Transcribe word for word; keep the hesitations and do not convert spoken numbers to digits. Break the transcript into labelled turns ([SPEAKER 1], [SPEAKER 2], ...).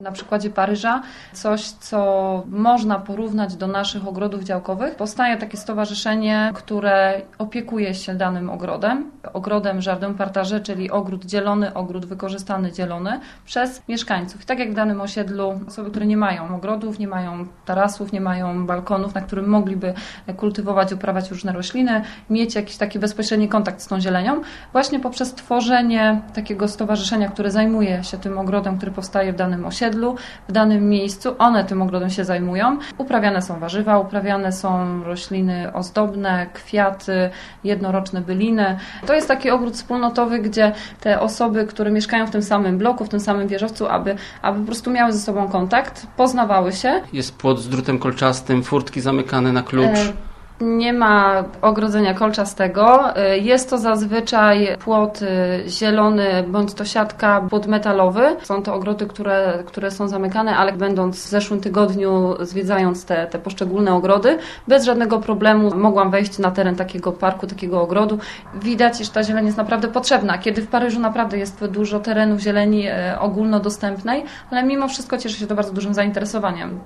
[SPEAKER 1] Na przykładzie Paryża, coś co można porównać do naszych ogrodów działkowych. Powstaje takie stowarzyszenie, które opiekuje się danym ogrodem. Ogrodem Jardin Partagé, czyli ogród dzielony, ogród wykorzystany, dzielony przez mieszkańców. I tak jak w danym osiedlu osoby, które nie mają ogrodów, nie mają tarasów, nie mają balkonów, na którym mogliby kultywować, uprawiać różne rośliny, mieć jakiś taki bezpośredni kontakt z tą zielenią, właśnie poprzez tworzenie takiego stowarzyszenia, które zajmuje się tym ogrodem, który powstaje w danym osiedlu, w danym miejscu, one tym ogrodem się zajmują. Uprawiane są warzywa, uprawiane są rośliny ozdobne, kwiaty, jednoroczne byliny. To jest taki ogród wspólnotowy, gdzie te osoby, które mieszkają w tym samym bloku, w tym samym wieżowcu, aby, aby po prostu miały ze sobą kontakt, poznawały się.
[SPEAKER 2] Jest płot z drutem kolczastym, furtki zamykane na klucz. E
[SPEAKER 1] Nie ma ogrodzenia kolczastego. Jest to zazwyczaj płot zielony bądź to siatka, płot metalowy. Są to ogrody, które, które są zamykane, ale będąc w zeszłym tygodniu, zwiedzając te, te poszczególne ogrody, bez żadnego problemu mogłam wejść na teren takiego parku, takiego ogrodu. Widać, iż ta zieleń jest naprawdę potrzebna. Kiedy w Paryżu naprawdę jest dużo terenów zieleni ogólnodostępnej, ale mimo wszystko cieszy się to bardzo dużym zainteresowaniem.